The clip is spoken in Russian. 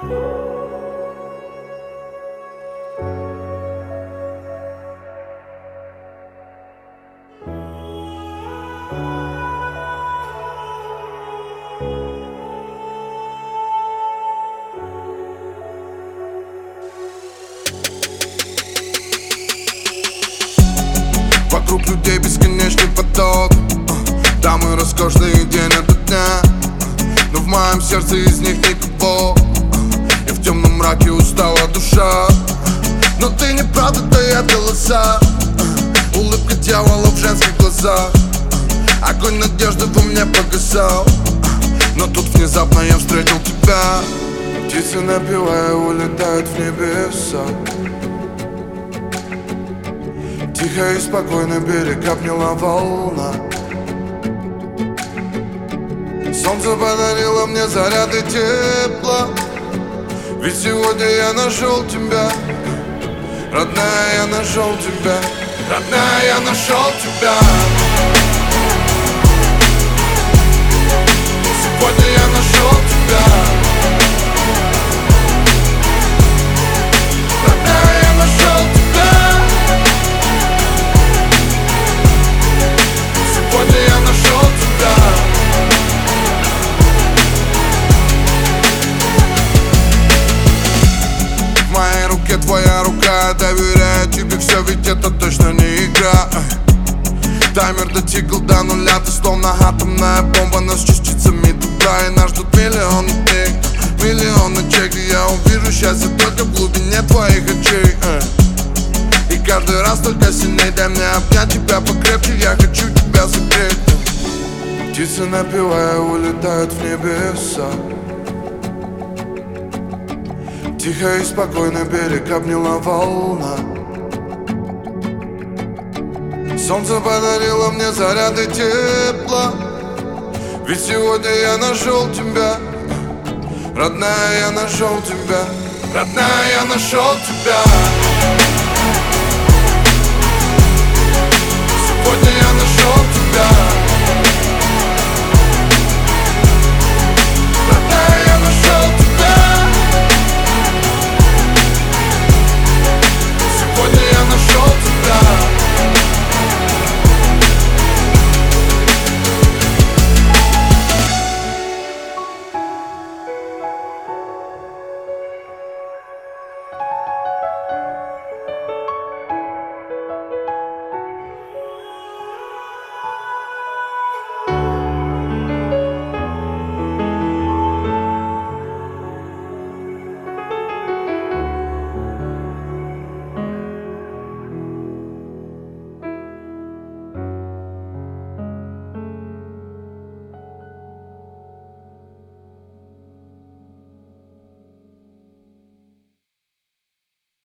Вокруг людей бесконечный поток, дамы роскошные день ото дня, но в моем сердце из них никого. И в темном мраке устала душа. Но ты не правда, таят голоса, улыбка дьявола в женских глазах. Огонь надежды во мне погасал, но тут внезапно я встретил тебя. Птицы, напевая, улетают в небеса. Тихо и спокойно берег обняла волна. Солнце подарило мне заряды тепла. Ведь сегодня я нашел тебя. Родная, я нашел тебя. Родная, я нашел тебя. Сегодня я нашел тебя. Родная, я нашел тебя. Сегодня я нашел тебя. В моей руке твоя рука, доверяю тебе все, ведь это точно не игра. Таймер дотикал до нуля, ты словно атомная бомба, но с частицами тепла. И нас ждут миллионы дней, миллионы ночей, где я увижу счастье только в глубине твоих очей. И каждый раз только сильней дай мне обнять тебя покрепче, я хочу тебя согреть. Птицы, напевая, улетают в небеса. Тихо и спокойно берег обняла волна. Солнце подарило мне заряды тепла. Ведь сегодня я нашел тебя. Родная, я нашел тебя. Родная, я нашел тебя. Сегодня я нашел тебя.